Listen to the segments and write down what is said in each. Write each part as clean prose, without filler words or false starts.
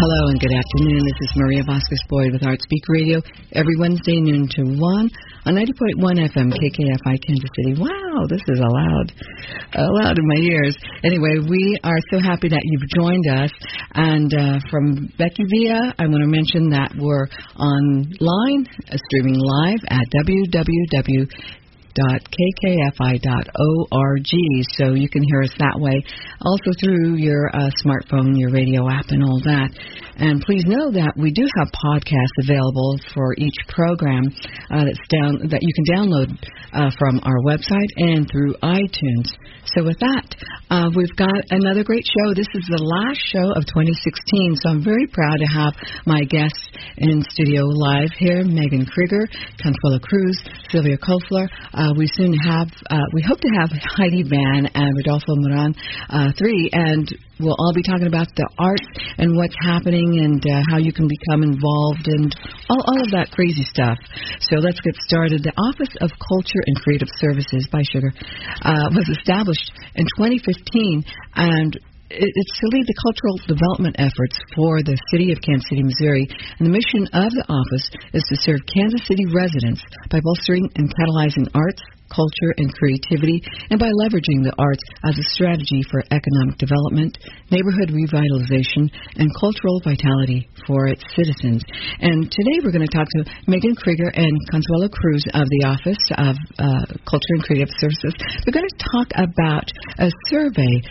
Hello and good afternoon. This is Maria Vasquez-Boyd with ArtSpeak Radio every Wednesday noon to 1 on 90.1 FM KKFI Kansas City. Wow, this is loud in my ears. Anyway, we are so happy that you've joined us. And from Becky Villa, I want to mention that we're online, streaming live at www.kkfi.org, so you can hear us that way. Also through your smartphone, your radio app, and all that. And please know that we do have podcasts available for each program that you can download from our website and through iTunes. So with that, we've got another great show. This is the last show of 2016, so I'm very proud to have my guests in studio live here, Megan Krieger, Consuelo Cruz, Sylvia Kofler. We hope to have Heidi Van and Rodolfo Moran III, and we'll all be talking about the arts and what's happening and how you can become involved and all of that crazy stuff. So let's get started. The Office of Culture and Creative Services by Sugar was established in 2015, and it's to lead the cultural development efforts for the city of Kansas City, Missouri. And the mission of the office is to serve Kansas City residents by bolstering and catalyzing arts, culture, and creativity, and by leveraging the arts as a strategy for economic development, neighborhood revitalization, and cultural vitality for its citizens. And today we're going to talk to Megan Krieger and Consuelo Cruz of the Office of Culture and Creative Services. We're going to talk about a survey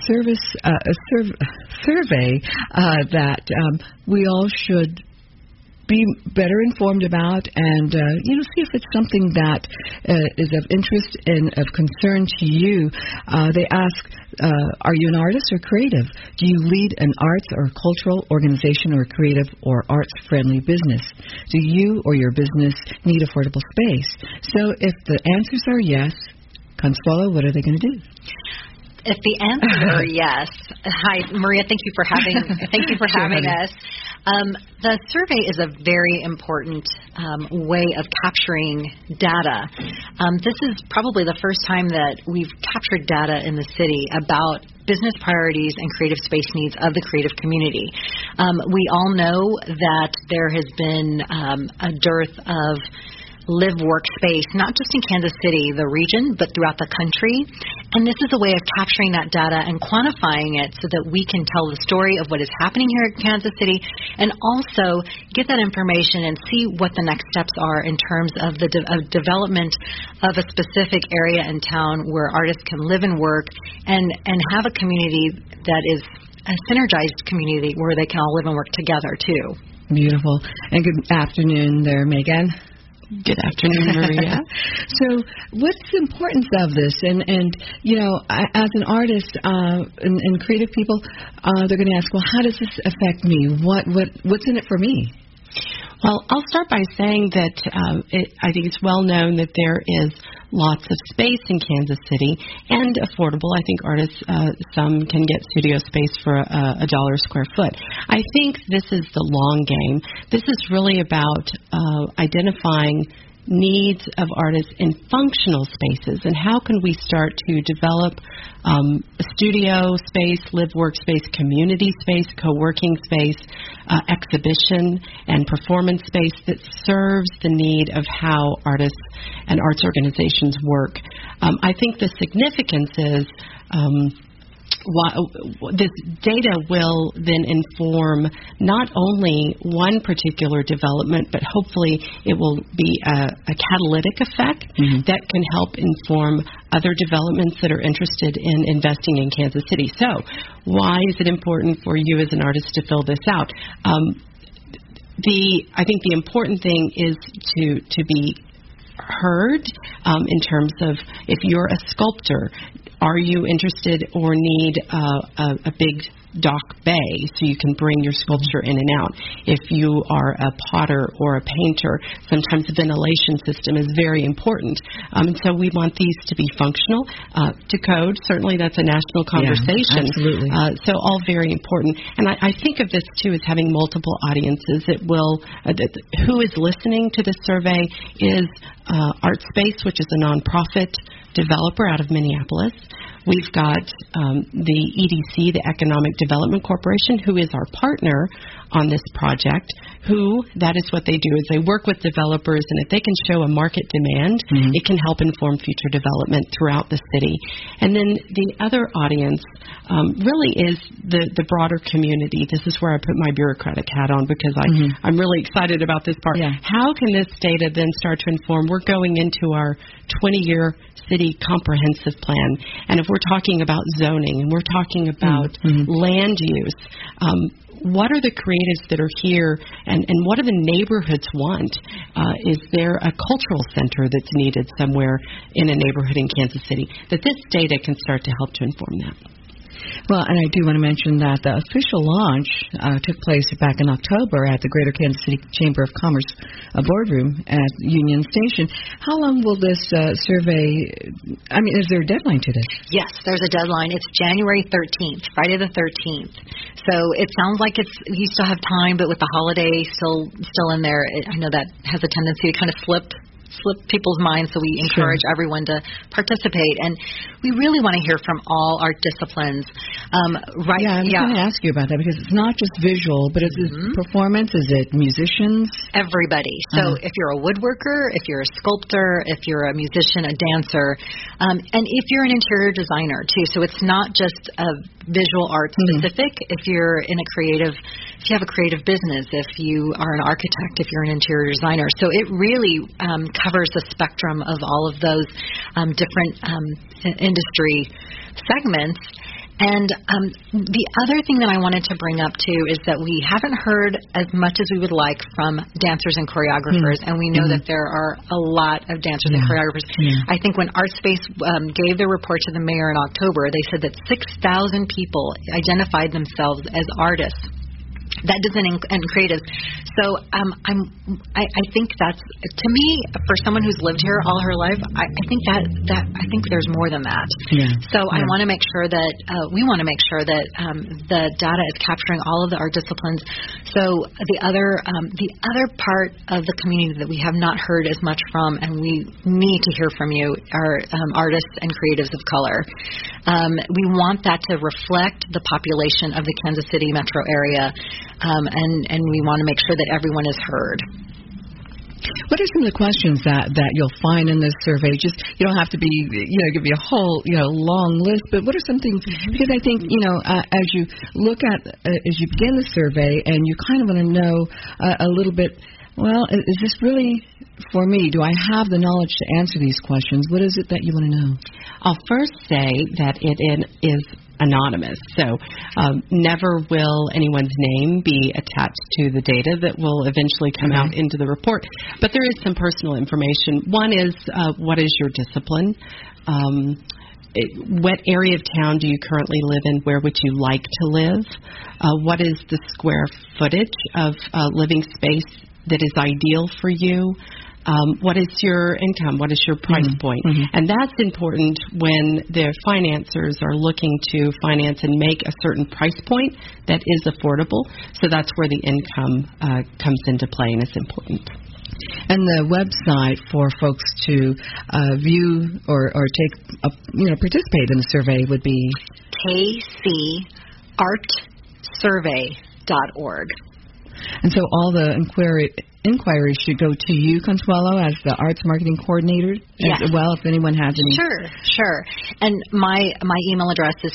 that we all should be better informed about, and see if it's something that is of interest and of concern to you. They ask, are you an artist or creative? Do you lead an arts or cultural organization or creative or arts-friendly business? Do you or your business need affordable space? So if the answers are yes, Consuelo, what are they going to do? If the answers are yes, hi Maria, thank you for having us. The survey is a very important way of capturing data. This is probably the first time that we've captured data in the city about business priorities and creative space needs of the creative community. We all know that there has been a dearth of live workspace, not just in Kansas City, the region, but throughout the country. And this is a way of capturing that data and quantifying it so that we can tell the story of what is happening here at Kansas City, and also get that information and see what the next steps are in terms of the development of a specific area in town where artists can live and work and have a community that is a synergized community where they can all live and work together too. Beautiful. And good afternoon there, Megan. Good afternoon, Maria. So what's the importance of this? And as an artist and creative people, they're going to ask, well, how does this affect me? What's in it for me? Well, I'll start by saying that I think it's well known that there is lots of space in Kansas City and affordable. I think artists, some can get studio space for $1 a square foot. I think this is the long game. This is really about identifying needs of artists in functional spaces, and how can we start to develop a studio space, live workspace, community space, co-working space, exhibition and performance space that serves the need of how artists and arts organizations work. I think the significance is this data will then inform not only one particular development, but hopefully it will be a catalytic effect that can help inform other developments that are interested in investing in Kansas City. So why is it important for you as an artist to fill this out? I think the important thing is to be heard in terms of, if you're a sculptor, are you interested or need a big dock bay so you can bring your sculpture in and out? If you are a potter or a painter, sometimes the ventilation system is very important. And so we want these to be functional. To code, certainly that's a national conversation. Yeah, absolutely. So all very important. And I think of this, too, as having multiple audiences. It will, who is listening to this survey is ArtSpace, which is a nonprofit developer out of Minneapolis. We've got the EDC, the Economic Development Corporation, who is our partner on this project, that is what they do, is they work with developers, and if they can show a market demand, it can help inform future development throughout the city. And then the other audience really is the broader community. This is where I put my bureaucratic hat on, because I'm really excited about this part. Yeah. How can this data then start to inform? We're going into our 20-year city comprehensive plan, and if we're talking about zoning, and we're talking about land use, what are the creatives that are here, and what do the neighborhoods want? Is there a cultural center that's needed somewhere in a neighborhood in Kansas City? That this data can start to help to inform that. Well, and I do want to mention that the official launch took place back in October at the Greater Kansas City Chamber of Commerce boardroom at Union Station. How long will this survey, is there a deadline to this? Yes, there's a deadline. It's January 13th, Friday the 13th. So it sounds like you still have time, but with the holiday still in there, I know that has a tendency to kind of slip people's minds, so we encourage everyone to participate. And we really want to hear from all art disciplines. I'm going to ask you about that, because it's not just visual, but it's performance. Is it musicians? Everybody. So if you're a woodworker, if you're a sculptor, if you're a musician, a dancer, and if you're an interior designer too. So it's not just a visual art specific. If you have a creative business, if you are an architect, if you're an interior designer. So it really covers the spectrum of all of those different industry segments. And the other thing that I wanted to bring up, too, is that we haven't heard as much as we would like from dancers and choreographers, and we know that there are a lot of dancers and choreographers. I think when ArtSpace gave their report to the mayor in October, they said that 6,000 people identified themselves as artists. That doesn't and creative. So I think that's, to me, for someone who's lived here all her life, I think there's more than that. So I want to make sure that we want to make sure that the data is capturing all of the art disciplines. So the other part of the community that we have not heard as much from, and we need to hear from you, are artists and creatives of color. We want that to reflect the population of the Kansas City metro area. And we want to make sure that everyone is heard. What are some of the questions that you'll find in this survey? Just, you don't have to be, give me a whole, long list, but what are some things? Because I think, as you look at, as you begin the survey, and you kind of want to know a little bit, well, is this really for me? Do I have the knowledge to answer these questions? What is it that you want to know? I'll first say that it is anonymous. So never will anyone's name be attached to the data that will eventually come out into the report. But there is some personal information. One is, what is your discipline? What area of town do you currently live in? Where would you like to live? What is the square footage of living space that is ideal for you? What is your income? What is your price point? And that's important when the financiers are looking to finance and make a certain price point that is affordable. So that's where the income comes into play, and it's important. And the website for folks to view or take, participate in the survey would be kcartsurvey.org. And so all the inquiries should go to you, Consuelo, as the arts marketing coordinator as well, if anyone has any. Sure. And my email address is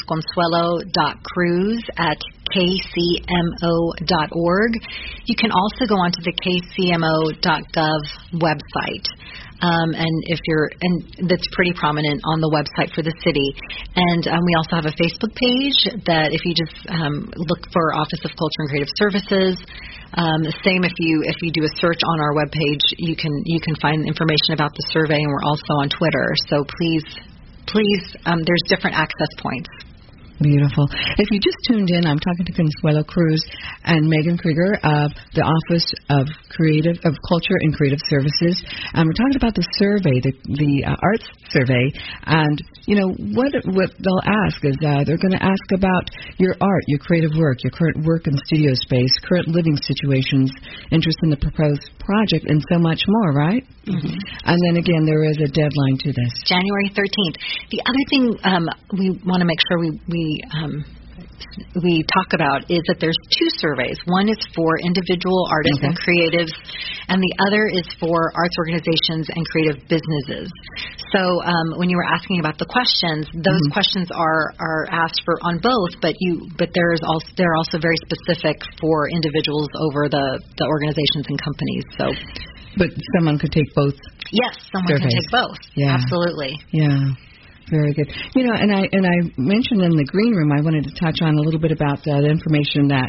consuelo.cruz@kcmo.org. You can also go onto the kcmo.gov website. And that's pretty prominent on the website for the city. And we also have a Facebook page that if you just look for Office of Culture and Creative Services. Same if you do a search on our webpage, you can find information about the survey, and we're also on Twitter. So please, there's different access points. Beautiful. If you just tuned in, I'm talking to Consuelo Cruz and Megan Krieger of the Office of Culture and Creative Services. And we're talking about the survey, the arts survey. And, what they'll ask is they're going to ask about your art, your creative work, your current work in studio space, current living situations, interest in the proposed project, and so much more, right? And then, again, there is a deadline to this. January 13th. The other thing we want to make sure we talk about is that there's two surveys. One is for individual artists and creatives, and the other is for arts organizations and creative businesses. So when you were asking about the questions, those questions are asked for on both, but they're also very specific for individuals over the organizations and companies. So, but someone could take both. Yes, someone surveys. can take both. Yeah. Absolutely. Yeah. Very good. And I mentioned in the green room I wanted to touch on a little bit about the information that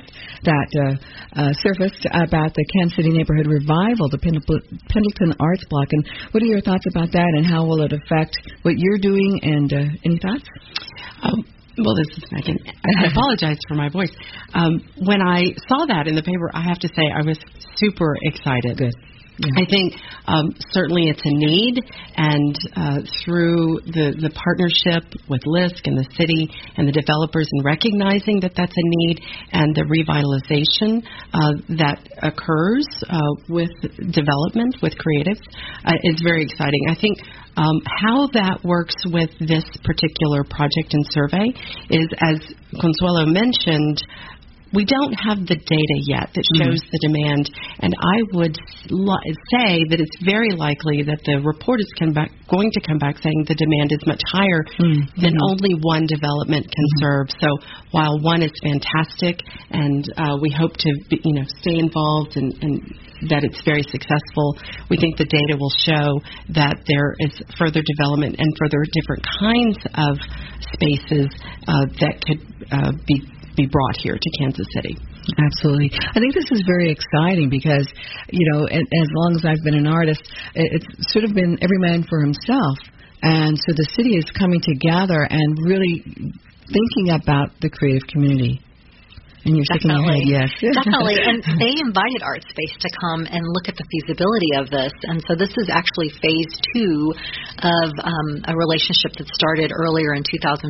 surfaced about the Kansas City Neighborhood Revival, the Pendleton Arts Block. And what are your thoughts about that, and how will it affect what you're doing? And any thoughts? Well, this is Megan. I apologize for my voice. When I saw that in the paper, I have to say I was super excited. Good. Yeah. I think certainly it's a need, and through the partnership with LISC and the city and the developers, and recognizing that that's a need, and the revitalization that occurs with development, with creatives, is very exciting. I think how that works with this particular project and survey is, as Consuelo mentioned, we don't have the data yet that shows the demand, and I would say that it's very likely that the report is going to come back saying the demand is much higher than only one development can serve. So while one is fantastic, and we hope to stay involved and that it's very successful, we think the data will show that there is further development and further different kinds of spaces that could be brought here to Kansas City. Absolutely. I think this is very exciting because, as long as I've been an artist, it's sort of been every man for himself. And so the city is coming together and really thinking about the creative community. And you're shaking your head, yes. Definitely. And they invited ArtSpace to come and look at the feasibility of this. And so this is actually phase 2 of a relationship that started earlier in 2015.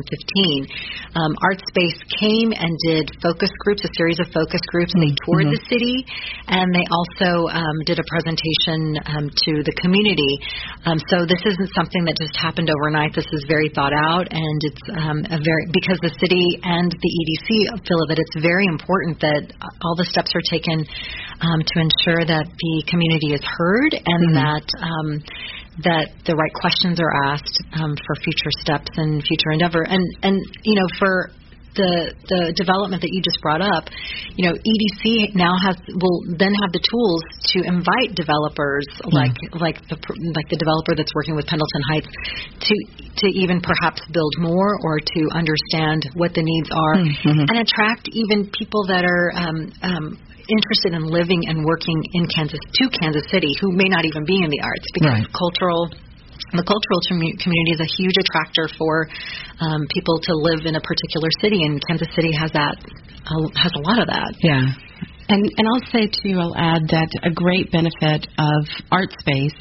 ArtSpace came and did focus groups, a series of focus groups. They toured the city, and they also did a presentation to the community. So this isn't something that just happened overnight. This is very thought out, and it's because the city and the EDC feel that it's very important that all the steps are taken to ensure that the community is heard, and that the right questions are asked for future steps and future endeavor. And for the development that you just brought up, EDC now will then have the tools to invite developers like the developer that's working with Pendleton Heights to even perhaps build more, or to understand what the needs are, and attract even people that are interested in living and working in Kansas City, who may not even be in the arts, because the cultural community is a huge attractor for people to live in a particular city, and Kansas City has a lot of that. Yeah. And I'll say, too, I'll add that a great benefit of ArtSpace,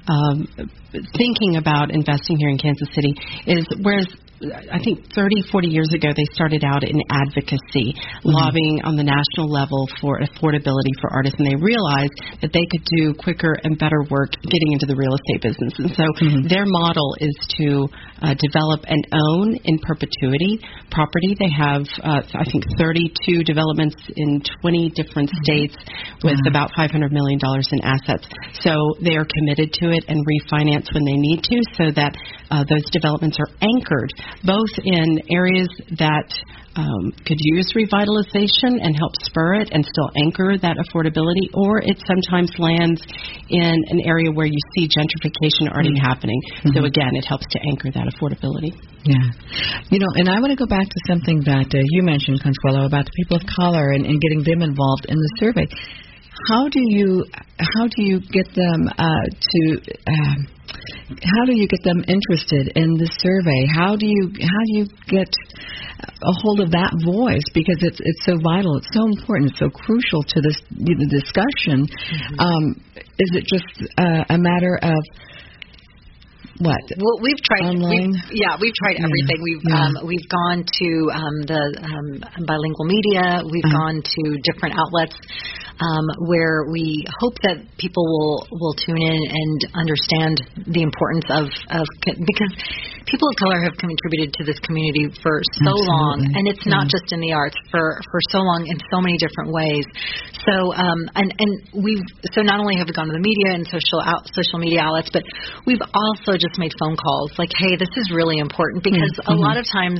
thinking about investing here in Kansas City, is whereas I think 30, 40 years ago, they started out in advocacy, lobbying on the national level for affordability for artists, and they realized that they could do quicker and better work getting into the real estate business. And so their model is to develop and own in perpetuity property. They have, I think, 32 developments in 20 different states with about $500 million in assets. So they are committed to it and refinance when they need to, so that those developments are anchored both in areas that could use revitalization and help spur it and still anchor that affordability, or it sometimes lands in an area where you see gentrification already happening. So again, it helps to anchor that affordability. Yeah. And I want to go back to something that you mentioned, Consuelo, about the people of color and getting them involved in the survey. How do you get them how do you get them interested in the survey? How do you get a hold of that voice, because it's so vital, it's so important, it's so crucial to the discussion? Is it just a matter of what? Well, we've tried. Online? We've tried everything. We've gone to the bilingual media. We've gone to different outlets where we hope that people will tune in and understand the importance of because people of color have contributed to this community for so long, and it's not just in the arts, for so long in so many different ways. So so not only have we gone to the media and social media outlets, but we've also just made phone calls like, hey, this is really important, because a lot of times,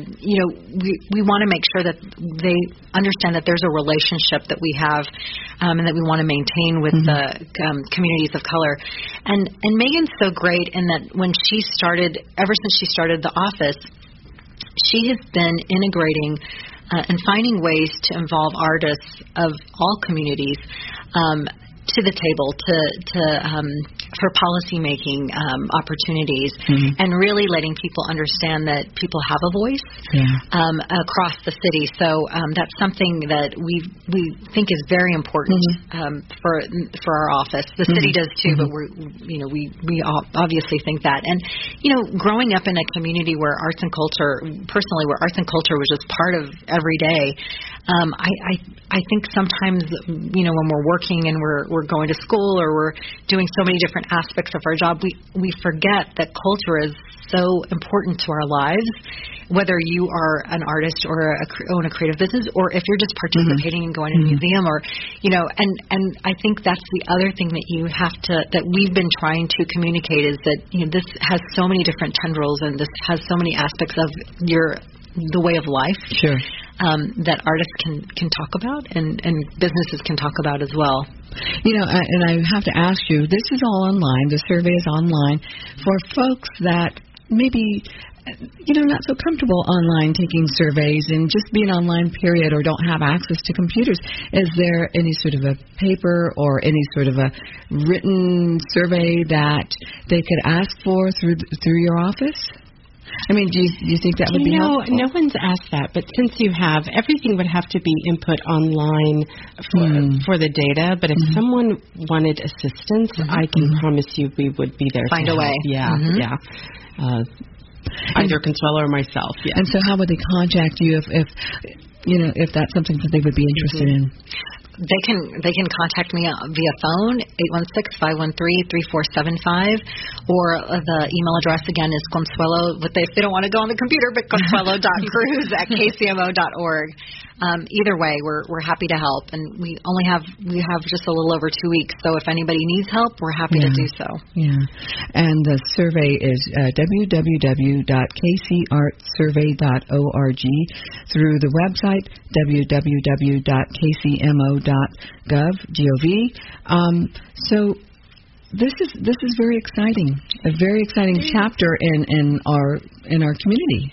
we want to make sure that they understand that there's a relationship that we have and that we want to maintain with the communities of color. And Megan's so great in that when she started, ever since she started the office, she has been integrating and finding ways to involve artists of all communities to the table for policy making opportunities, and really letting people understand that people have a voice across the city. So that's something that we think is very important for our office. The city does too, but we obviously think that. And growing up in a community where arts and culture was just part of every day. I think sometimes when we're working and we're going to school or we're doing so many different aspects of our job, we forget that culture is so important to our lives, whether you are an artist or own a creative business, or if you're just participating and going to a museum, or and I think that's the other thing that we've been trying to communicate, is that this has so many different tendrils, and this has so many aspects of the way of life. Sure. That artists can talk about and businesses can talk about as well. And I have to ask you, this is all online. The survey is online for folks that maybe not so comfortable online taking surveys and just being online, period, or don't have access to computers. Is there any sort of a paper or any sort of a written survey that they could ask for through your office? I mean, do you think that would be helpful? No one's asked that, but since you have, everything would have to be input online for the data. But if someone wanted assistance, I can promise you we would be there. Find a way. Yeah. Either Consuelo or myself. Yeah. And so, how would they contact you if that's something that they would be interested in? They can contact me via phone, 816-513-3475, or the email address again is Consuelo, if they don't want to go on the computer, but consuelo.cruz@kcmo.org. Either way, we're happy to help, and we have just a little over 2 weeks, so if anybody needs help, we're happy to do so. Yeah, and the survey is www.kcartsurvey.org, through the website www.kcmo.gov. So this is very exciting, a very exciting chapter in our community,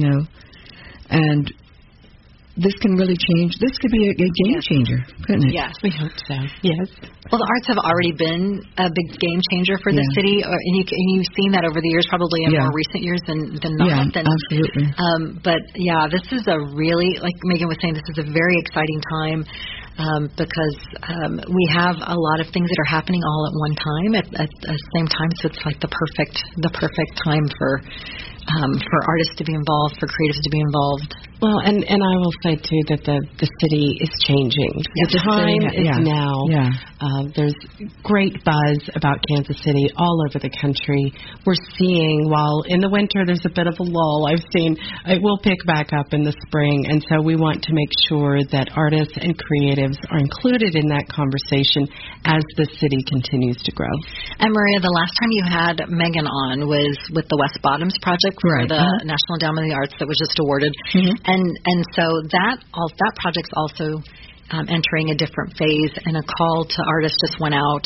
and this can really change. This could be a game changer, couldn't it? Yes, we hope so. Yes. Well, the arts have already been a big game changer for the city, and you've seen that over the years, probably in more recent years than not. Yeah, absolutely. But this is a really, like Megan was saying, this is a very exciting time. Because we have a lot of things that are happening all at one time at the same time, so it's like the perfect time for artists to be involved, for creatives to be involved. Well, and I will say too that the city is changing. The time is now. Yeah. There's great buzz about Kansas City all over the country. We're seeing, while in the winter there's a bit of a lull, I've seen it will pick back up in the spring, and so we want to make sure that artists and creatives are included in that conversation as the city continues to grow. And Maria, the last time you had Megan on was with the West Bottoms project for the National Endowment of the Arts that was just awarded. And so that project's also entering a different phase, and a call to artists just went out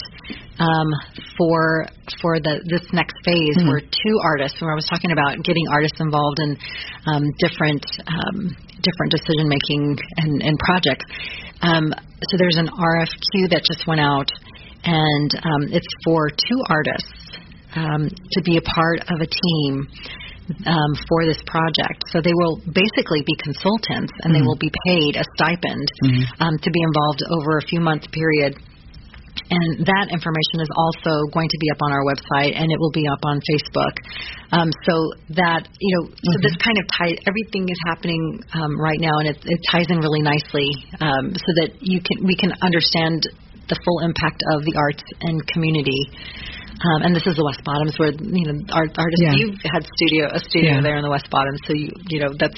for this next phase where two artists, where I was talking about getting artists involved in different decision making and projects. So there's an RFQ that just went out, and it's for two artists to be a part of a team for this project. So they will basically be consultants, and they will be paid a stipend to be involved over a few month period. And that information is also going to be up on our website, and it will be up on Facebook. So that, so this kind of ties, everything is happening right now, and it ties in really nicely, so that we can understand the full impact of the arts and community And this is the West Bottoms, where our artist, you've had a studio there in the West Bottoms, so that's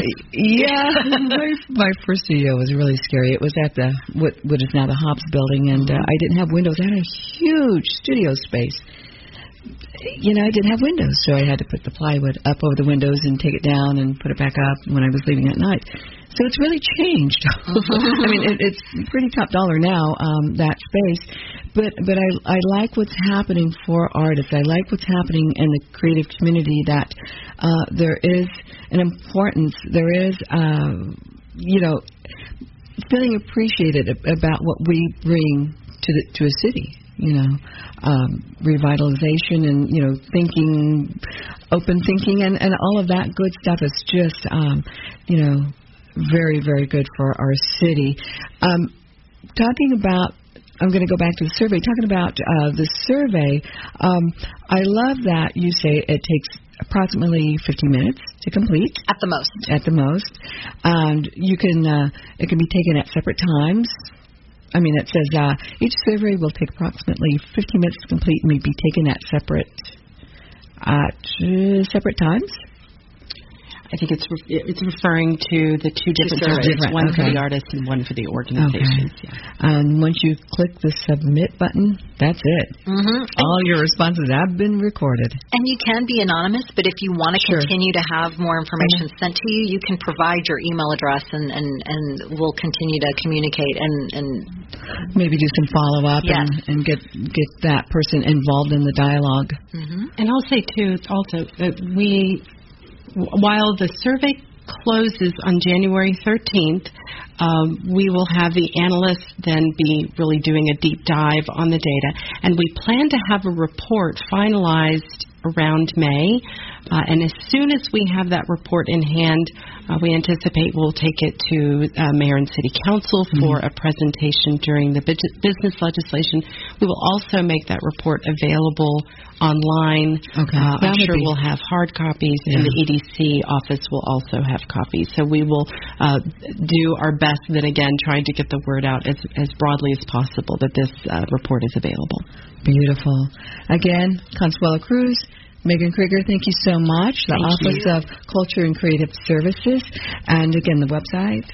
my first studio was really scary. It was at what is now the Hobbs Building, and I didn't have windows. I had a huge studio space. I didn't have windows, so I had to put the plywood up over the windows and take it down and put it back up when I was leaving at night. So it's really changed. I mean, it's pretty top dollar now, that space. But I like what's happening for artists. I like what's happening in the creative community, that there is an importance. There is, feeling appreciated about what we bring to a city. Revitalization and, thinking, open thinking, and all of that good stuff is just, very, very good for our city. Talking about, I'm going to go back to the survey, talking about the survey, I love that you say it takes approximately 50 minutes to complete. At the most. And you can, it can be taken at separate times. I mean, it says each survey will take approximately 50 minutes to complete and may be taken at separate times. I think it's referring to the two different surveys, one for the artists and one for the organizations. Okay. And once you click the submit button, that's it. All your responses have been recorded. And you can be anonymous, but if you want to continue to have more information sent to you, you can provide your email address, and we'll continue to communicate and maybe do some follow-up and get that person involved in the dialogue. And I'll say, too, also that while the survey closes on January 13th, we will have the analysts then be really doing a deep dive on the data. And we plan to have a report finalized around May. And as soon as we have that report in hand, we anticipate we'll take it to Mayor and City Council for a presentation during the business legislation. We will also make that report available online. I'm sure we'll have hard copies, and the EDC office will also have copies. So we will do our best, then again, trying to get the word out as broadly as possible that this report is available. Beautiful. Again, Consuelo Cruz, Megan Krieger, thank you so much. The Office of Culture and Creative Services. And again, the website?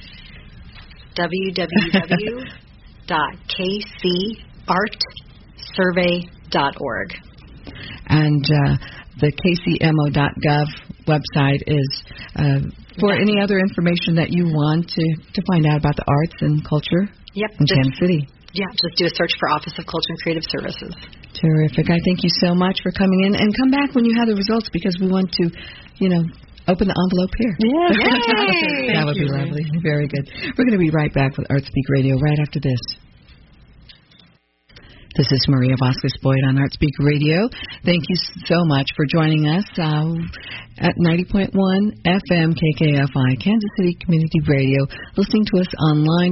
www.kcartsurvey.org. And the kcmo.gov website is for any other information that you want to find out about the arts and culture in Kansas City. Yeah, just do a search for Office of Culture and Creative Services. Terrific. I thank you so much for coming in. And come back when you have the results, because we want to, open the envelope here. Yeah. That would be lovely. Very good. We're going to be right back with ArtSpeak Radio right after this. This is Maria Vasquez-Boyd on ArtSpeak Radio. Thank you so much for joining us at 90.1 FM KKFI, Kansas City Community Radio. Listening to us online,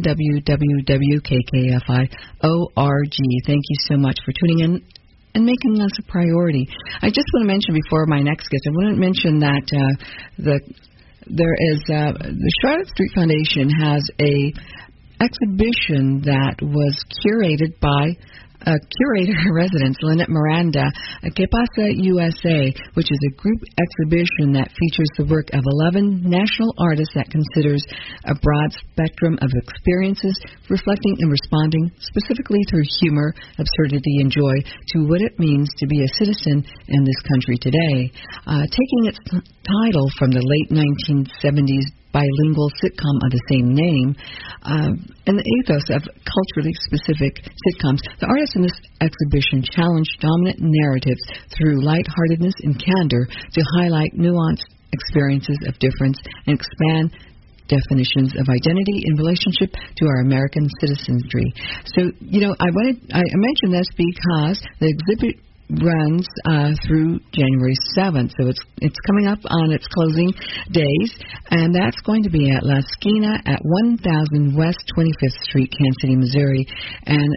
www.kkfi.org. Thank you so much for tuning in and making us a priority. I just want to mention before my next guest, I want to mention that the Charlotte Street Foundation has a exhibition that was curated by curator in residence, Lynette Miranda, Que Pasa USA, which is a group exhibition that features the work of 11 national artists that considers a broad spectrum of experiences, reflecting and responding specifically through humor, absurdity, and joy to what it means to be a citizen in this country today. Taking its title from the late 1970s bilingual sitcom of the same name, and the ethos of culturally specific sitcoms, the artists in this exhibition challenge dominant narratives through lightheartedness and candor to highlight nuanced experiences of difference and expand definitions of identity in relationship to our American citizenry. So, I mentioned this because the exhibit runs through January 7th, so it's coming up on its closing days, and that's going to be at La Esquina at 1000 West 25th Street, Kansas City, Missouri. And as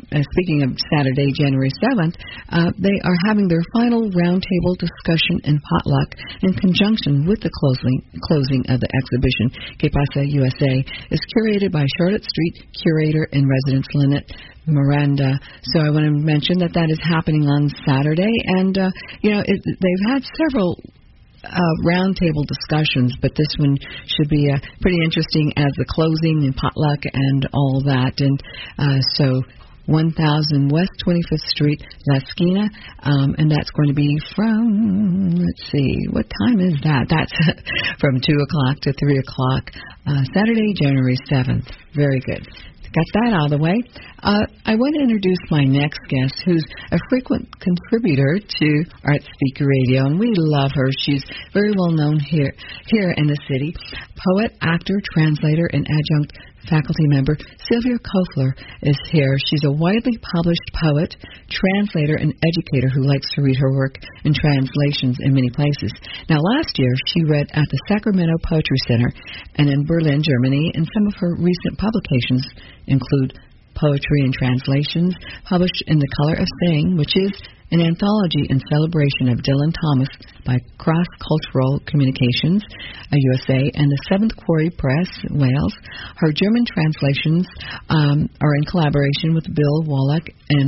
speaking of Saturday, January 7th, they are having their final roundtable discussion and potluck in conjunction with the closing of the exhibition. Que Pasa USA is curated by Charlotte Street curator in residence Lynette Miranda. So I want to mention that is happening on Saturday, and they've had several roundtable discussions, but this one should be pretty interesting as the closing and potluck and all that. And so 1000 West 25th Street, La Esquina, and that's going to be from, let's see, what time is that? That's from 2 o'clock to 3 o'clock, Saturday, January 7th. Very good. Got that out of the way. I want to introduce my next guest, who's a frequent contributor to Art Speaker Radio, and we love her. She's very well known here in the city. Poet, actor, translator, and adjunct faculty member Sylvia Kofler is here. She's a widely published poet, translator, and educator who likes to read her work in translations in many places. Now, last year, she read at the Sacramento Poetry Center and in Berlin, Germany, and some of her recent publications include Poetry and Translations, published in The Color of Saying, which is an anthology in celebration of Dylan Thomas by Cross Cultural Communications, USA, and the Seventh Quarry Press, Wales. Her German translations are in collaboration with Bill Wallach and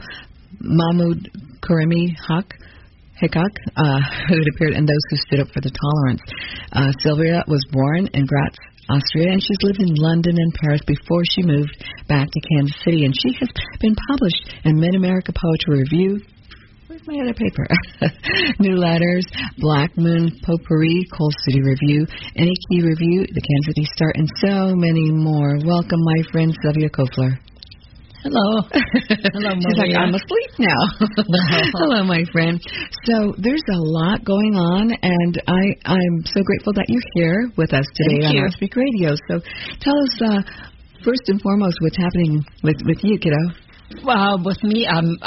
Mahmoud Karimi Hickok, who had appeared in Those Who Stood Up for the Tolerance. Sylvia was born in Graz, Austria, and she's lived in London and Paris before she moved back to Kansas City, and she has been published in Mid-America Poetry Review. Where's my other paper? New Letters, Black Moon Potpourri, Coal City Review, Any Key Review, the Kansas City Star, and so many more. Welcome, my friend Sylvia Kofler. Hello. Hello, Maria. She's like, I'm asleep now. Hello, my friend. So there's a lot going on, and I'm so grateful that you're here with us today on Art Speak Radio. So tell us, first and foremost, what's happening with you, kiddo. Well, with me, I'm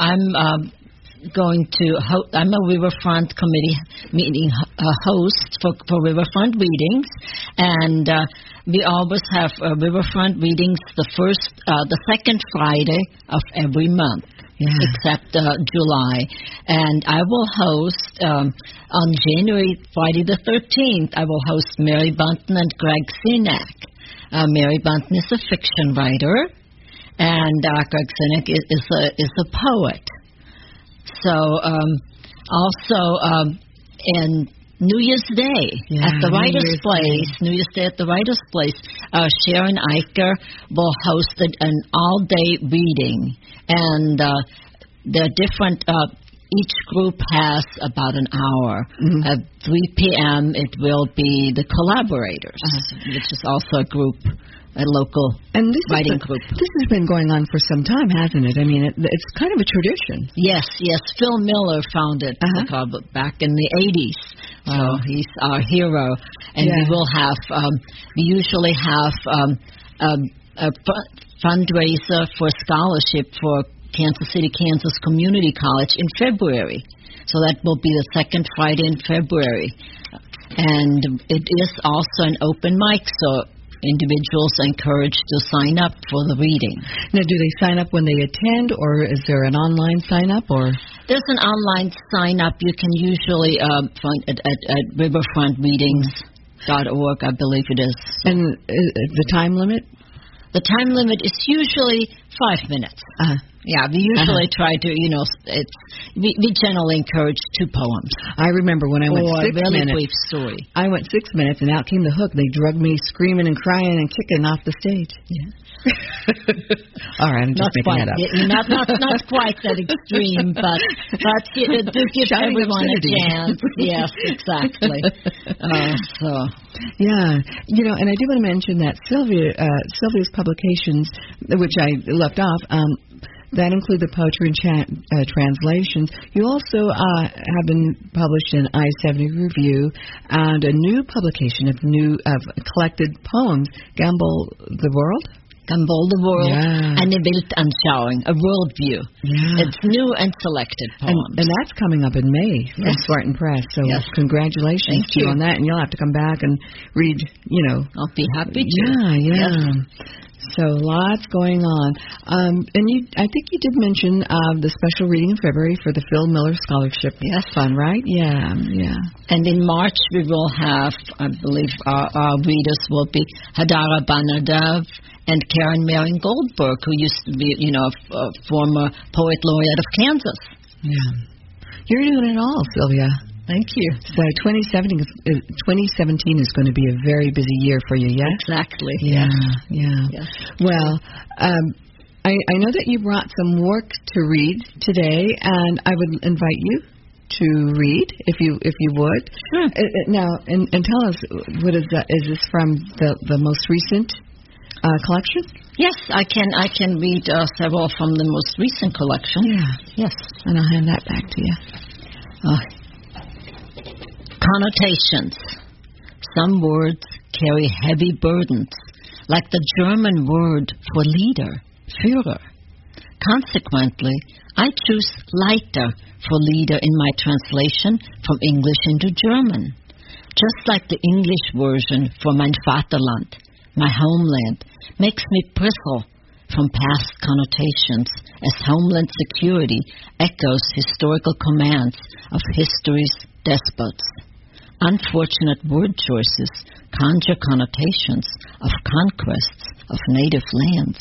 going to I'm a Riverfront Committee meeting host for Riverfront readings, and we always have Riverfront readings the second Friday of every month, except July. And I will host on Friday the 13th. I will host Mary Bunton and Greg Sinek. Mary Bunton is a fiction writer, and Greg Sinek is a poet. So also in New Year's Day at the Writers' Place, New Year's Day at the Writers' Place, Sharon Eicher will host an all-day reading, and there are different. Each group has about an hour. At 3 p.m. it will be the Collaborators, which is also a local writing group. This has been going on for some time, hasn't it? I mean, it's kind of a tradition. Yes. Phil Miller founded the club back in the 80s. So he's our hero. And we usually have a fundraiser for scholarship for Kansas City, Kansas Community College in February. So that will be the second Friday in February. And it is also an open mic, so individuals are encouraged to sign up for the reading. Now, do they sign up when they attend, or is there an online sign up? Or there's an online sign up. You can usually find it at riverfrontreadings.org, I believe it is. And the time limit? The time limit is usually 5 minutes. Yeah, we usually try to, we generally encourage 2 poems. I remember when I went 6 really minutes. Brief story. I went 6 minutes, and out came the hook. They drugged me screaming and crying and kicking off the stage. Yeah. All right, I'm just making that up. Not quite that extreme, but do give everyone a chance. Yes, exactly. Yeah, and I do want to mention that Sylvia's publications, which I left off, that include the poetry and translations. You also have been published in I-70 Review and a new publication of collected poems, Gamble the World, and a Weltanschauung, a worldview. Yeah. It's new and selected poems. And that's coming up in May from Spartan Press. So congratulations to you on that. And you'll have to come back and read, I'll be happy to. Yeah. So lots going on. And I think you did mention the special reading in February for the Phil Miller Scholarship. Yes. Fun, right? Yeah. And in March, we will have, I believe, our readers will be Hadara Banadev and Karen Marion Goldberg, who used to be, a former poet laureate of Kansas. Yeah. You're doing it all, Sylvia. Thank you. So 2017 is going to be a very busy year for you, yeah? Exactly. Yeah. Yes. Well, I know that you brought some work to read today, and I would invite you to read, if you would. Sure. Now, and tell us, what is that? Is this from the most recent collection? Yes, I can read several from the most recent collection. Yeah. Yes. And I'll hand that back to you. Connotations. Some words carry heavy burdens, like the German word for leader, Führer. Consequently, I choose lighter for leader in my translation from English into German, just like the English version for mein Vaterland, my homeland, makes me bristle from past connotations as homeland security echoes historical commands of history's despots. Unfortunate word choices conjure connotations of conquests of native lands.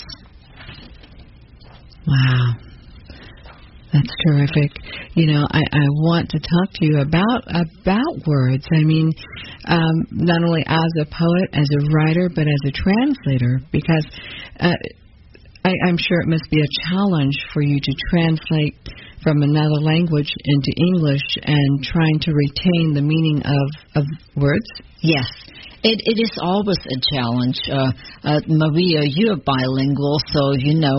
Wow. That's terrific. I want to talk to you about words. I mean, not only as a poet, as a writer, but as a translator, because I'm sure it must be a challenge for you to translate from another language into English and trying to retain the meaning of words. Yes. It is always a challenge. Maria, you're bilingual, so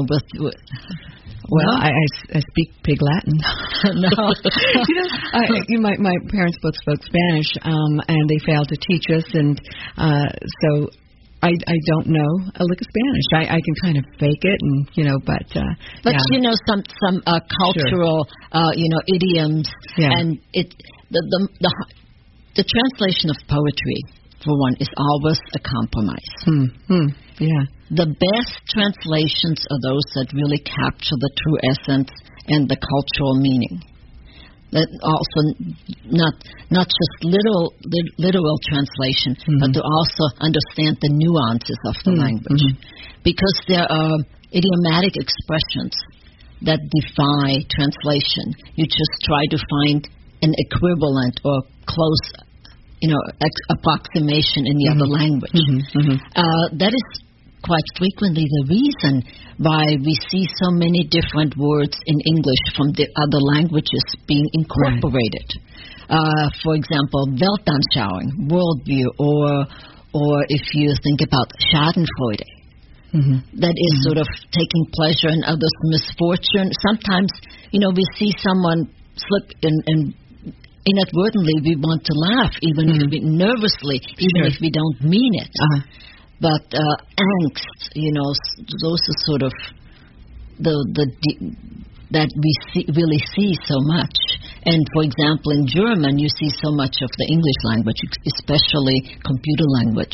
Well, I speak Pig Latin. No. My parents both spoke Spanish, and they failed to teach us, and so I don't know a lick of Spanish. I can kind of fake it, and but yeah. Some cultural sure. Idioms, yeah. and the translation of poetry, for one, is always a compromise. Yeah. The best translations are those that really capture the true essence and the cultural meaning. That also not just literal translation, but to also understand the nuances of the language, because there are idiomatic expressions that defy translation. You just try to find an equivalent or close, approximation in the other language. That is quite frequently the reason why we see so many different words in English from the other languages being incorporated. Right. For example, Weltanschauung, worldview, or if you think about Schadenfreude, that is sort of taking pleasure in others' misfortune. Sometimes, we see someone slip and inadvertently we want to laugh, even if we nervously, even if we don't mean it. But angst, those are sort of that we really see so much. And for example, in German, you see so much of the English language, especially computer language.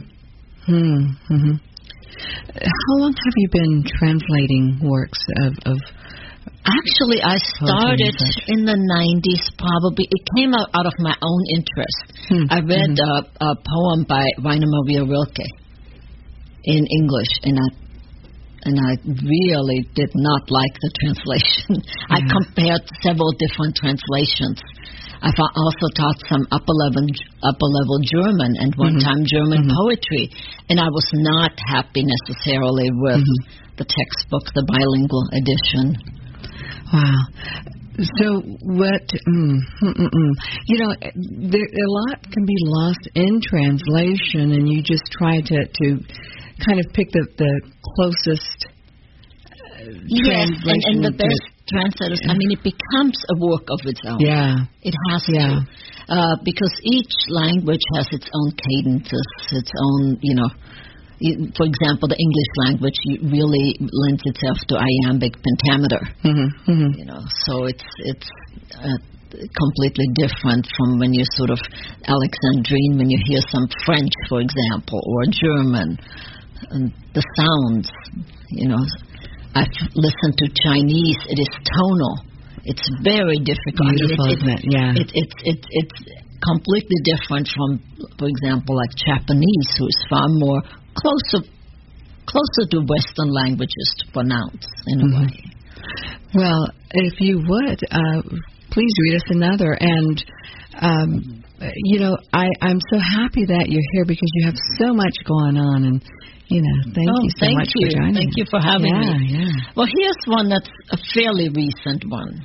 How long have you been translating works of? Actually, I started in the 90s, probably. It came out of my own interest. I read a poem by Rainer Maria Rilke in English, and I really did not like the translation. I compared several different translations. I've also taught some upper level German and one time German poetry, and I was not happy necessarily with the textbook, the bilingual edition. Wow. So what, a lot can be lost in translation, and you just try to kind of pick the closest translation. And the best translators, it becomes a work of its own. Yeah. It has to. Because each language has its own cadences, its own, for example, the English language really lends itself to iambic pentameter. So it's completely different from when you sort of Alexandrine, when you hear some French, for example, or German, the sounds. I've listened to Chinese. It is tonal. It's very difficult. Beautiful, isn't it? Yeah. It's completely different from, for example, like Japanese, who is far more closer to Western languages to pronounce in a way. Well, if you would, please read us another. And, I'm so happy that you're here because you have so much going on. And, thank you so much for joining. Thank you for having me. Yeah. Well, here's one that's a fairly recent one.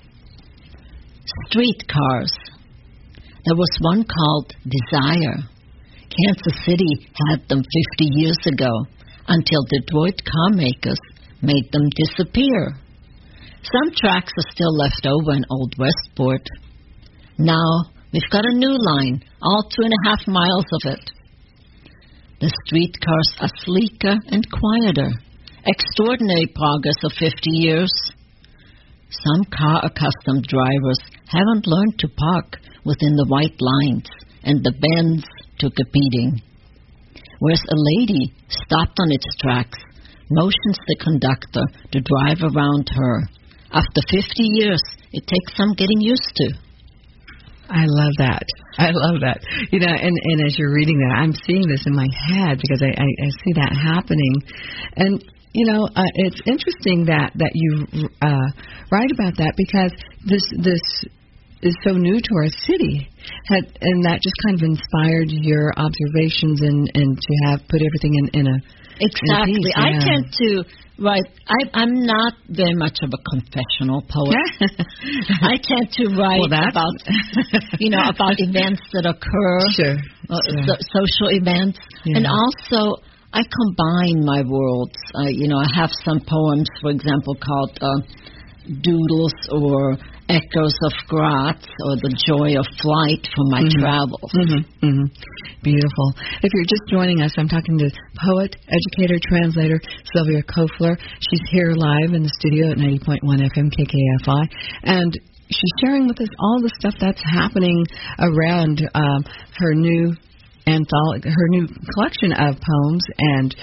Streetcars. There was one called Desire. Kansas City had them 50 years ago until Detroit car makers made them disappear. Some tracks are still left over in Old Westport. Now we've got a new line, all 2.5 miles of it. The streetcars are sleeker and quieter. Extraordinary progress of 50 years. Some car-accustomed drivers haven't learned to park within the white lines, and the bends took a beating. Whereas a lady stopped on its tracks, motions the conductor to drive around her. After 50 years, it takes some getting used to. I love that. And as you're reading that, I'm seeing this in my head because I see that happening. And, it's interesting that you write about that because this is so new to our city. And that just kind of inspired your observations and to have put everything in a... Exactly. In a piece, yeah. I tend to write. I'm not very much of a confessional poet. I tend to write about events that occur, sure. Social events, and also I combine my worlds. I have some poems, for example, called Doodles or Echoes of Graz or The Joy of Flight from my travels. Beautiful. If you're just joining us, I'm talking to poet, educator, translator Sylvia Kofler. She's here live in the studio at 90.1 FM KKFI, and she's sharing with us all the stuff that's happening around her new collection of poems and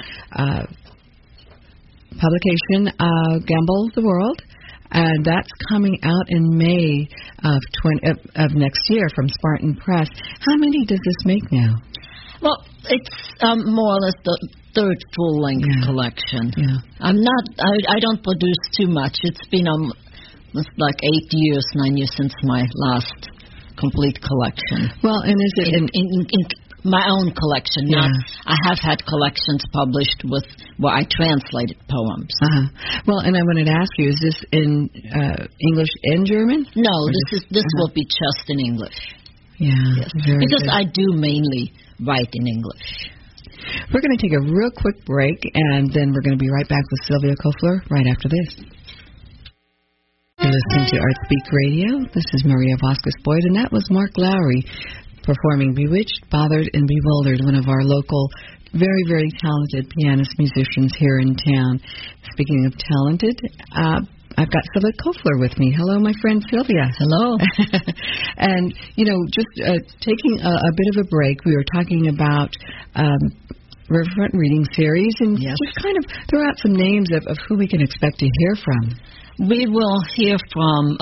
publication, Gamble the World. And that's coming out in May of next year from Spartan Press. How many does this make now? Well, it's more or less the third full-length collection. Yeah. I don't produce too much. It's been like 9 years since my last complete collection. Well, and is it in my own collection? Yeah. I have had collections published where I translated poems. Well, and I wanted to ask you: is this in English and German? No, this will be just in English. Yeah, yes. Because I do mainly write in English. We're going to take a real quick break, and then we're going to be right back with Sylvia Kofler right after this. You're listening to Art Speak Radio. This is Maria Vasquez-Boyd, and that was Mark Lowry performing Bewitched, Bothered, and Bewildered, one of our local, very, very talented pianist musicians here in town. Speaking of talented, I've got Sylvia Kofler with me. Hello, my friend Sylvia. Hello. And, just taking a bit of a break, we were talking about Riverfront Reading Series, and just kind of throw out some names of who we can expect to hear from. We will hear from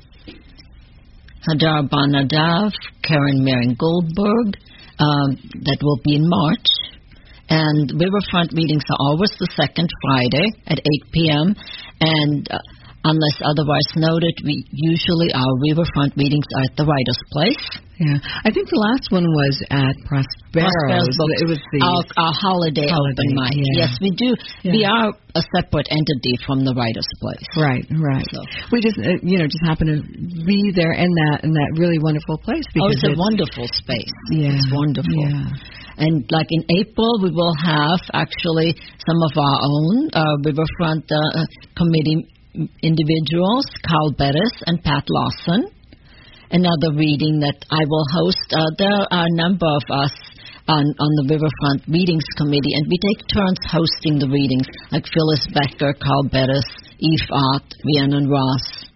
Hadar Bar-Nadav, Karen Marion Goldberg. That will be in March. And Riverfront readings are always the second Friday at 8 p.m. And unless otherwise noted, our Riverfront readings are at the Writer's Place. Yeah, I think the last one was at Prospero's. It was our holiday open mic. Yeah. Yes, we do. Yeah. We are a separate entity from the Writer's Place. Right. So we just just happen to be there in that really wonderful place. Because it's a wonderful space. Yeah, it's wonderful. Yeah. And like in April, we will have actually some of our own Riverfront committee individuals, Carl Bettis and Pat Lawson. Another reading that I will host. There are a number of us on the Riverfront Readings Committee, and we take turns hosting the readings, like Phyllis Becker, Carl Bettis, Eve Ott, Rhiannon Ross.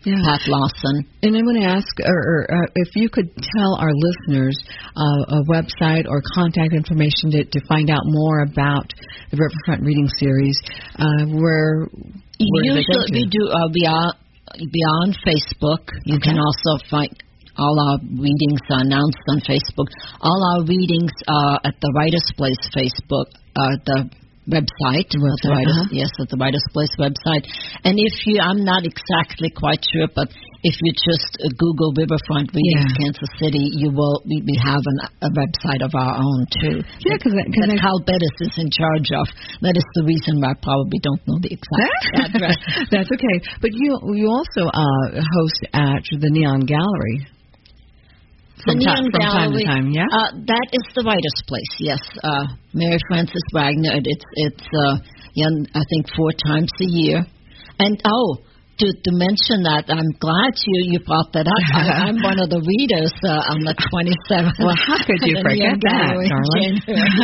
Pat Lawson. And I want to ask, if you could tell our listeners a website or contact information to find out more about the Riverfront Reading Series, where usually we do. We are on Facebook. You can also find all our readings announced on Facebook. All our readings are at the Writer's Place Facebook, the website. At the Writer's Place website. And I'm not exactly quite sure, but if you just Google Riverfront Readings Kansas City, we have a website of our own too. Yeah, because Carl Bettis is in charge of. That is the reason why I probably don't know the exact address. That's okay. But you also host at the Neon Gallery. From time to time, yeah? That is the Writer's Place, yes. Mary Frances Wagner, it's I think 4 times a year. And, to mention that, I'm glad you brought that up. I'm one of the readers on the 27th. Well, how could you forget that, darling?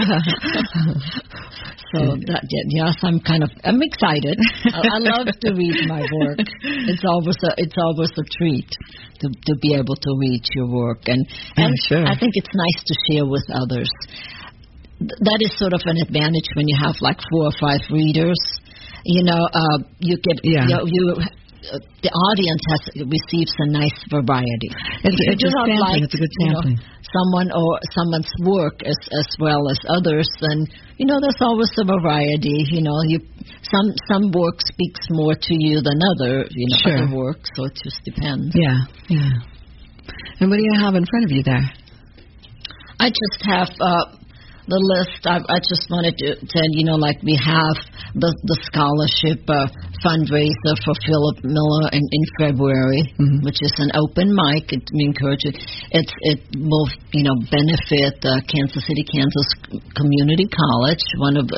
So, yes, I'm excited. I love to read my work. It's always a treat to be able to read your work, and sure. I think it's nice to share with others. That is sort of an advantage when you have like 4 or 5 readers. You get the audience receives a nice variety. It's a good sampling. Someone's work as well as others, and there's always a variety. Some work speaks more to you than other work, so it just depends. Yeah. And what do you have in front of you there? I just have the list. I just wanted to tell we have the scholarship fundraiser for Philip Miller in February, which is an open mic. We encourage it. It will benefit Kansas City, Kansas Community College, one of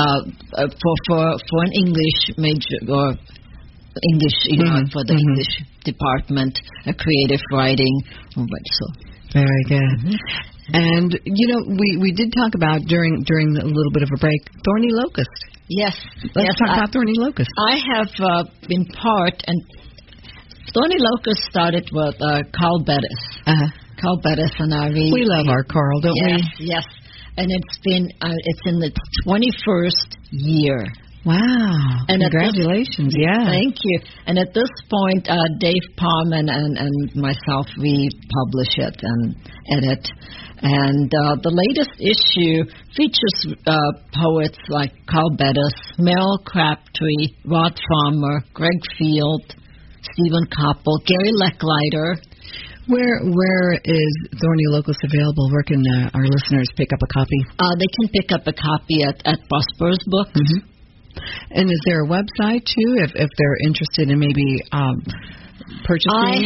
for an English major or English for the English department, creative writing. So very good. And, we did talk about during a little bit of a break, Thorny Locust. Yes. Let's talk about Thorny Locust. I have been part, and Thorny Locust started with Carl Bettis. Carl Bettis and I read. We love our Carl, don't we? Yes. And it's in the 21st year. Wow. And congratulations, Thank you. And at this point, Dave Parman and myself, we publish it and edit. And the latest issue features poets like Carl Bettis, Merrill Crabtree, Rod Farmer, Greg Field, Stephen Koppel, Gary Lecklider. Where is Thorny Locust available? Where can our listeners pick up a copy? They can pick up a copy at Prosperous Books. And is there a website too, if they're interested in maybe purchasing?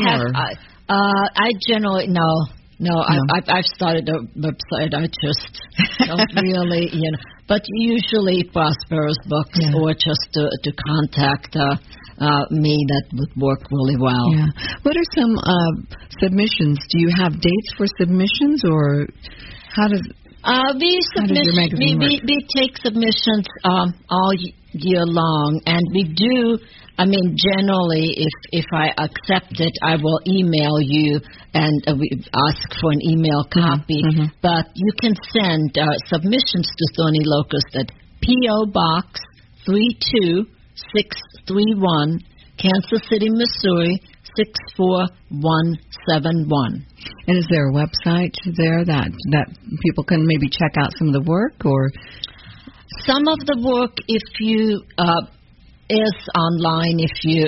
I generally no. I've started a website. I just don't really, But usually Prosperous Books or just to contact me, that would work really well. Yeah. What are some submissions? Do you have dates for submissions, or how does? We take submissions all year long, and we do. Generally, if I accept it, I will email you and we ask for an email copy. But you can send submissions to Thorny Locust at P.O. Box 32631, Kansas City, Missouri 64171. And is there a website there that people can maybe check out some of the work, or some of the work if you is online if you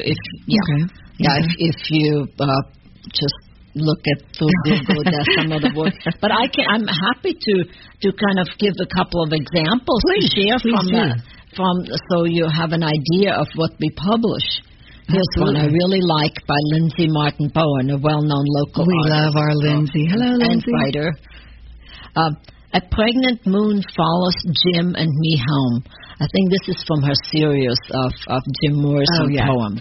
just look at Google some of the work. But I'm happy to kind of give a couple of examples to share from so you have an idea of what we publish. Here's one I really like by Lindsay Martin Bowen, a well-known local artist. We love our Lindsay. Hello, Lindsay. And writer. A pregnant moon follows Jim and me home. I think this is from her series of Jim Morrison poems.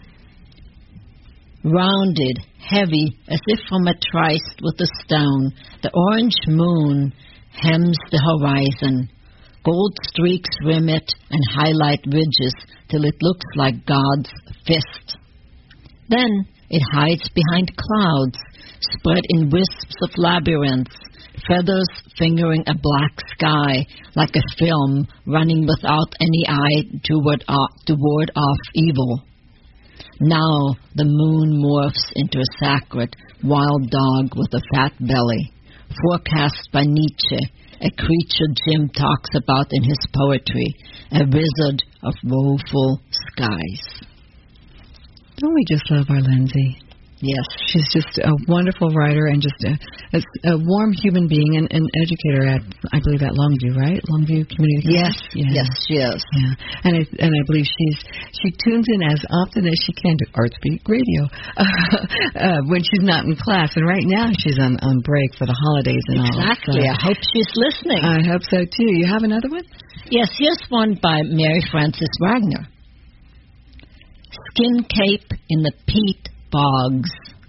Rounded, heavy, as if from a tryst with a stone, the orange moon hems the horizon. Gold streaks rim it and highlight ridges till it looks like God's fist. Then, It hides behind clouds, spread in wisps of labyrinths, feathers fingering a black sky, like a film running without any eye to ward off evil. Now the moon morphs into a sacred wild dog with a fat belly, forecast by Nietzsche, a creature Jim talks about in his poetry, a wizard of woeful skies. Don't we just love our Lindsay? Yes. She's just a wonderful writer and just a warm human being and an educator at, I believe, at Longview, right? Longview Community College? Yes, she is. Yeah, and I believe she tunes in as often as she can to ArtSpeak Radio when she's not in class. And right now she's on break for the holidays and all. Exactly. I hope she's listening. I hope so too. You have another one? Yes, here's one by Mary Frances Wagner. Skin cape in the peat bogs.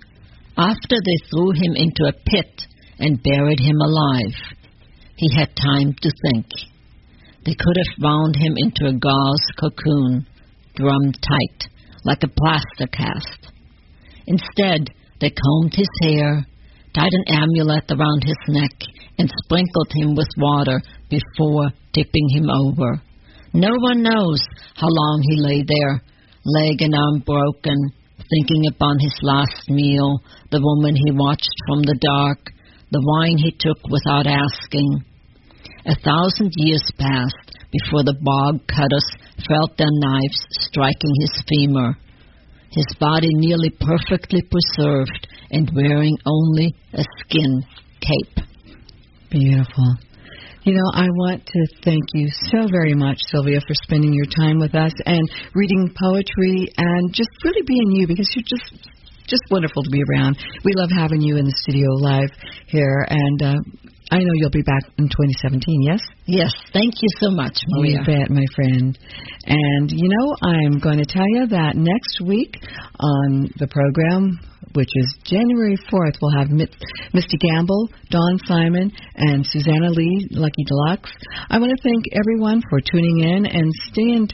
After they threw him into a pit and buried him alive, he had time to think. They could have wound him into a gauze cocoon, drummed tight, like a plaster cast. Instead, they combed his hair, tied an amulet around his neck, and sprinkled him with water before tipping him over. No one knows how long he lay there, leg and arm broken, thinking upon his last meal, the woman he watched from the dark, the wine he took without asking. 1,000 years passed before the bog cutters felt their knives striking his femur, his body nearly perfectly preserved and wearing only a skin cape. Beautiful. You know, I want to thank you so very much, Sylvia, for spending your time with us and reading poetry and just really being you, because you're just wonderful to be around. We love having you in the studio live here, and I know you'll be back in 2017, yes? Yes, thank you so much, Maria. You bet, my friend. And, you know, I'm going to tell you that next week on the program, which is January 4th, we'll have Misty Gamble, Dawn Simon, and Susanna Lee, Lucky Deluxe. I want to thank everyone for tuning in and staying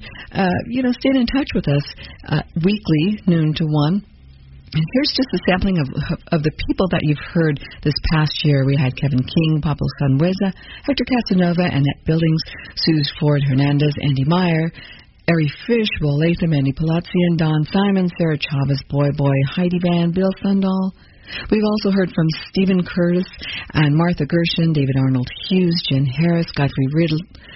in touch with us weekly, noon to 1. And here's just a sampling of the people that you've heard this past year. We had Kevin King, Pablo Sanhueza, Hector Casanova, Annette Billings, Suze Ford Hernandez, Andy Meyer, Ari Fish, Will Latham, Andy Palazzian, Don Simon, Sarah Chavez, Boy, Heidi Van, Bill Sundahl. We've also heard from Stephen Curtis and Martha Gershon, David Arnold Hughes, Jen Harris, Godfrey Riddle,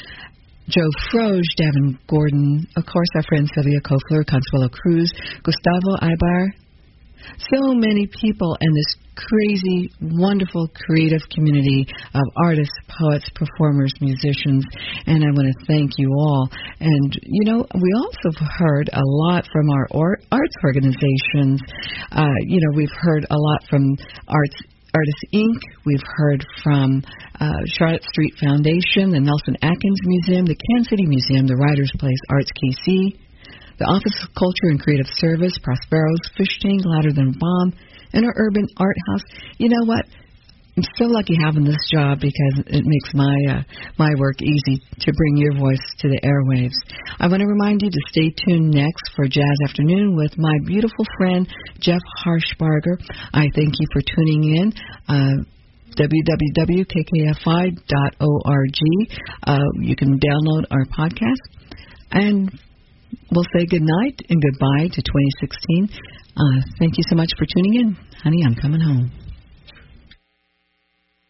Joe Froge, Davin Gordon, of course our friend Sylvia Kofler, Consuelo Cruz, Gustavo Ibar. So many people in this crazy, wonderful, creative community of artists, poets, performers, musicians, and I want to thank you all. And, you know, we also heard a lot from our arts organizations. We've heard a lot from Artists Inc. We've heard from Charlotte Street Foundation, the Nelson Atkins Museum, the Kansas City Museum, the Writers Place, Arts KC, the Office of Culture and Creative Service, Prospero's Fish Tank, Louder Than Bomb, and our Urban Art House. You know what? I'm so lucky having this job because it makes my work easy to bring your voice to the airwaves. I want to remind you to stay tuned next for Jazz Afternoon with my beautiful friend Jeff Harshbarger. I thank you for tuning in. www.kkfi.org. You can download our podcast. And we'll say good night and goodbye to 2016. Thank you so much for tuning in. Honey, I'm coming home.